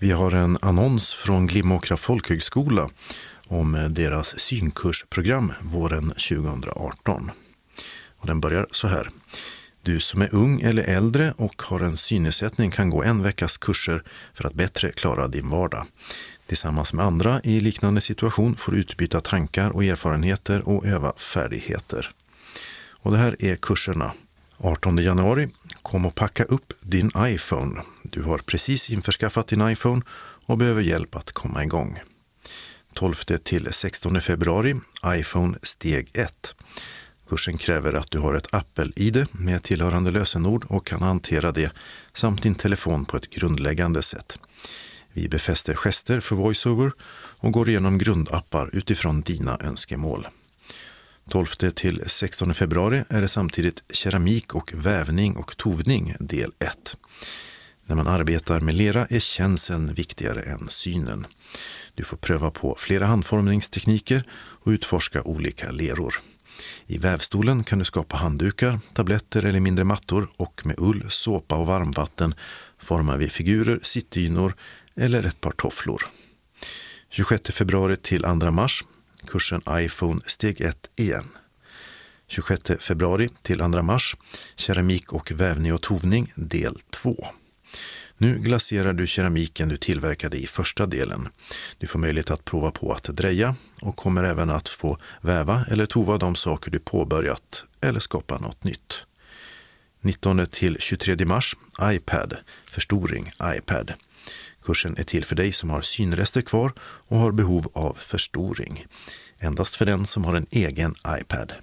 Vi har en annons från Glimåkra folkhögskola om deras synkursprogram våren 2018. Och den börjar så här. Du som är ung eller äldre och har en synnedsättning kan gå en veckas kurser för att bättre klara din vardag. Tillsammans med andra i liknande situation får du utbyta tankar och erfarenheter och öva färdigheter. Och det här är kurserna. 18 januari, kom och packa upp din iPhone. Du har precis införskaffat din iPhone och behöver hjälp att komma igång. 12 till 16 februari, iPhone steg 1. Kursen kräver att du har ett Apple-ID med tillhörande lösenord och kan hantera det samt din telefon på ett grundläggande sätt. Vi befäster gester för VoiceOver och går igenom grundappar utifrån dina önskemål. 12 till 16 februari är det samtidigt keramik och vävning och tovning del 1. När man arbetar med lera är känseln viktigare än synen. Du får pröva på flera handformningstekniker och utforska olika leror. I vävstolen kan du skapa handdukar, tabletter eller mindre mattor och med ull, såpa och varmvatten formar vi figurer, sittdynor eller ett par tofflor. 26 februari till 2 mars, kursen iPhone steg 1 igen. 26 februari till 2 mars, keramik och vävning och tovning del 2. Nu glaserar du keramiken du tillverkade i första delen. Du får möjlighet att prova på att dreja och kommer även att få väva eller tova de saker du påbörjat eller skapa något nytt. 19 till 23 mars, iPad, förstoring, iPad. Kursen är till för dig som har synrester kvar och har behov av förstoring. Endast för den som har en egen iPad.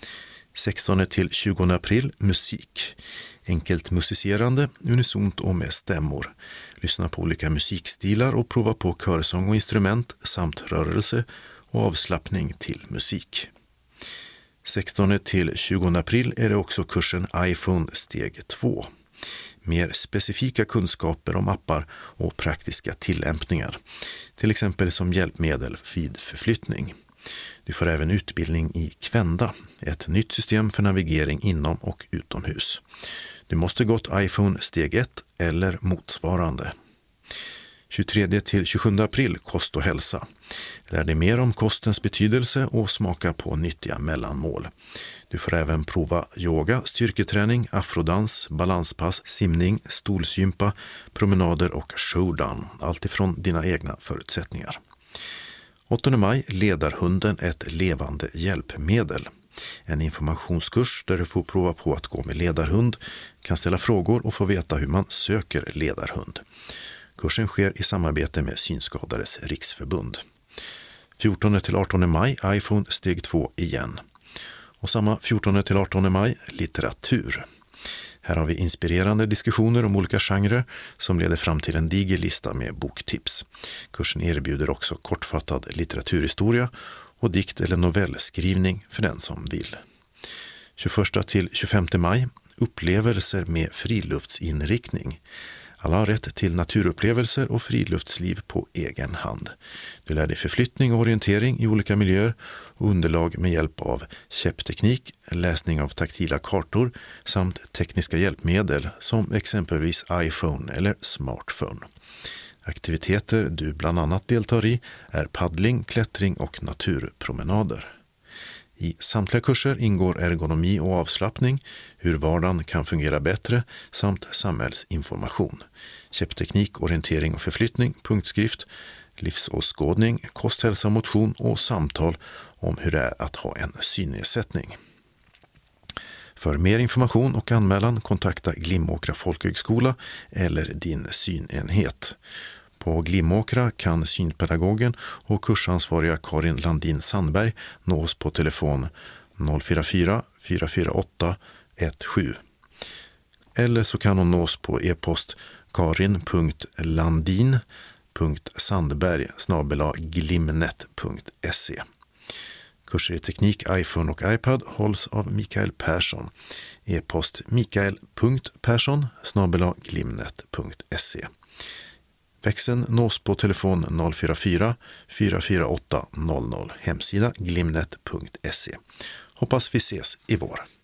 16 till 20 april, musik. Enkelt musicerande, unisont och med stämmor. Lyssna på olika musikstilar och prova på körsång och instrument samt rörelse och avslappning till musik. 16 till 20 april är det också kursen iPhone steg 2. Mer specifika kunskaper om appar och praktiska tillämpningar. Till exempel som hjälpmedel vid förflyttning. Du får även utbildning i Kvenda, ett nytt system för navigering inom och utomhus. Du måste gått iPhone steg 1 eller motsvarande. 23 till 27 april, kost och hälsa. Lär dig mer om kostens betydelse och smaka på nyttiga mellanmål. Du får även prova yoga, styrketräning, afrodans, balanspass, simning, stolsgympa, promenader och showdown. Allt ifrån dina egna förutsättningar. 8 maj, ledarhunden ett levande hjälpmedel. En informationskurs där du får prova på att gå med ledarhund, kan ställa frågor och få veta hur man söker ledarhund. Kursen sker i samarbete med Synskadades riksförbund. 14 till 18 maj, iPhone steg 2 igen. Och samma 14 till 18 maj, litteratur. Här har vi inspirerande diskussioner om olika genrer som leder fram till en diger lista med boktips. Kursen erbjuder också kortfattad litteraturhistoria och dikt- eller novellskrivning för den som vill. 21 till 25 maj, upplevelser med friluftsinriktning. Alla har rätt till naturupplevelser och friluftsliv på egen hand. Du lär dig förflyttning och orientering i olika miljöer och underlag med hjälp av käppteknik, läsning av taktila kartor samt tekniska hjälpmedel som exempelvis iPhone eller smartphone. Aktiviteter du bland annat deltar i är paddling, klättring och naturpromenader. I samtliga kurser ingår ergonomi och avslappning, hur vardagen kan fungera bättre samt samhällsinformation. Käppteknik, orientering och förflyttning, punktskrift, livsåskådning, kost, hälsa och motion och samtal om hur det är att ha en synnedsättning. För mer information och anmälan kontakta Glimåkra folkhögskola eller din synenhet. På Glimåkra kan synpedagogen och kursansvariga Karin Landin Sandberg nås på telefon 044 448 17. Eller så kan hon nås på e-post karin.landin.sandberg@glimnet.se. Kurser i teknik, iPhone och iPad hålls av Mikael Persson. E-post mikael.persson@glimnet.se. Växeln nås på telefon 044 448 00. Hemsida glimnet.se. Hoppas vi ses i vår.